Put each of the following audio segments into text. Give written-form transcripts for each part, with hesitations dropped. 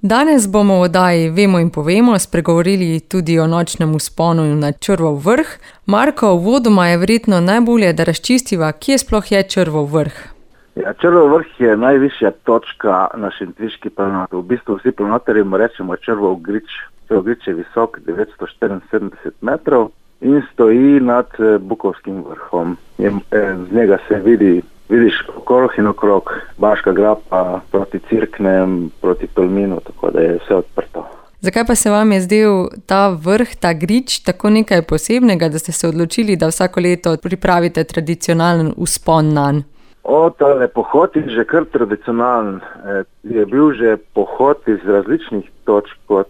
Danes bomo v oddaji Vemo in povemo spregovorili tudi o nočnem vzponu na Črvov vrh. Marko, uvodoma je verjetno najbolje, da razčistiva, kje sploh je Črvov vrh. Ja, Črvov vrh je najvišja točka na Šentviški planoti. V bistvu vsi planotarji mu rečemo Črvov grič. Črvov grič je visok 974 metrov in stoji nad Bukovskim vrhom. Z njega se vidiš okrog in okrog Baška grapa, proti Cerknem, proti Tolminu, tako da je vse odprto. Zakaj pa se vam je zdel ta vrh, ta grič, tako nekaj posebnega, da ste se odločili, da vsako leto pripravite tradicionalen vzpon nanj? Tale pohod je že kar tradicionalen. Je bil že pohod iz različnih točk, od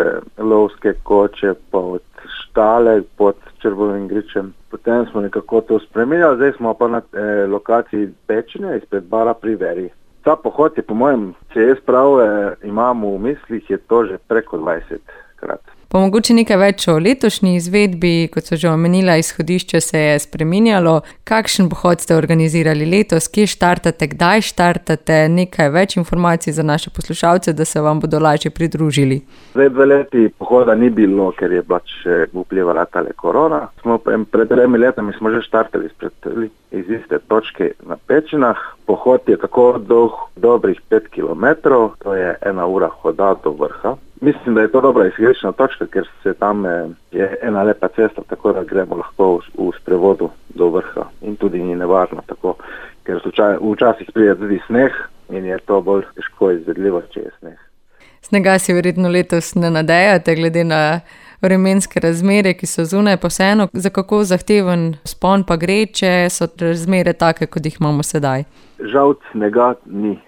Lovske koče, pa od Štale pod Črvovim gričem. Potem smo nekako to spremenjali, zdaj smo pa na lokaciji Pečine izpred bara pri Veri. Ta pohod je po mojem, če jaz prav imam v mislih, je to že preko 20 krat. Pa mogoče nekaj več o letošnji izvedbi, kot so že omenila, izhodišče se je spreminjalo. Kakšen pohod ste organizirali letos, kje štartate, kdaj štartate, nekaj več informacij za naše poslušalce, da se vam bodo lažje pridružili? Zdaj 2 leti pohoda ni bilo, ker je vplivala tale korona. Pred 3 letami smo že štartali iz iste točke na Pečinah. Pohod je tako dolg dobrih 5 kilometrov, to je 1 ura hoda do vrha. Mislim, da je to dobra izhodiščna točka, ker se tam je ena lepa cesta, tako da gremo lahko v sprevodu do vrha in tudi ni nevarno tako, ker včasih pride tudi sneh in je to bolj težko izvedljivo, če je sneh. Snega si verjetno letos ne nadejate, glede na vremenske razmere, ki so zunaj, pa vseeno, za kako zahteven vzpon pa gre, če so razmere take, kot jih imamo sedaj? Žal snega ni.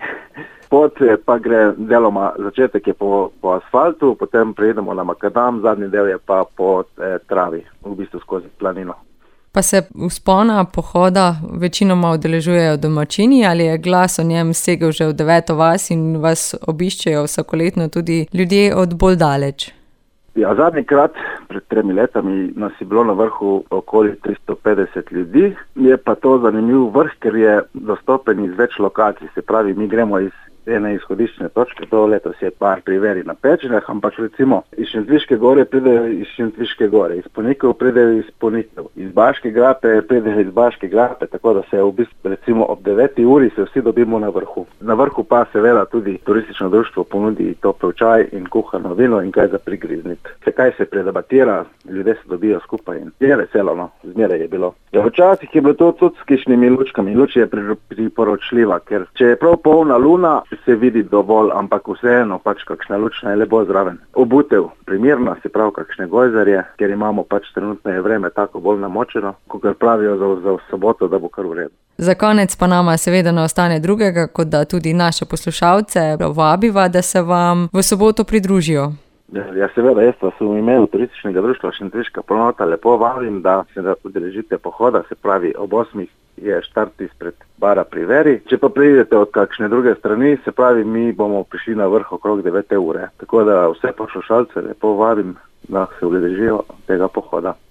Pot pa gre deloma, začetek je po asfaltu, potem prejdemo na makadam, zadnji del je pa po travi, v bistvu skozi planino. Pa se vzpona, pohoda večinoma udeležujejo domačini ali je glas o njem segel že v 9. vas in vas obiščejo vsakoletno tudi ljudje od bolj daleč? Ja, zadnjikrat, pred 3 letami, nas je bilo na vrhu okoli 350 ljudi. Je pa to zanimiv vrh, ker je dostopen iz več lokacij. Se pravi, mi gremo iz ene izhodiščne točke, to letos je par pri Veri na Pečinah, ampak recimo iz Šentviške gore pridejo iz Šentviške gore, iz Ponikov pridejo iz Ponikov, iz Baške grape pridejo iz Baške grape, tako da se v bistvu recimo ob 9. uri se vsi dobimo na vrhu. Na vrhu pa seveda tudi turistično društvo ponudi topel čaj in kuhano vino in kaj za prigrizniti. Kaj se predebatira, ljudje se dobijo skupaj in je veselo, no, zmeraj je bilo. Ja, včasih je bilo to tudi s kakšnimi lučkami. Luč je priporočljiva, ker če je prav polna luna, se vidi dovolj, ampak vseeno pač kakšna lučna je lepo zraven. Obutev primerna, se pravi kakšne gojzarje, ker imamo pač trenutno je vreme tako bolj namočeno, kot pravijo za soboto, da bo kar v redu. Za konec pa nama seveda ne ostane drugega, kot da tudi naše poslušalce vabiva, da se vam v soboto pridružijo. Ja, seveda, jaz pa v imenu turističnega društva Šentviška planota lepo vabim, da se udeležite pohoda, se pravi ob 8. je štart izpred bara pri Veri. Če pa pridete od kakšne druge strani, se pravi, mi bomo prišli na vrh okrog 9. ure. Tako da vse poslušalce lepo vabim, da se udeležijo tega pohoda.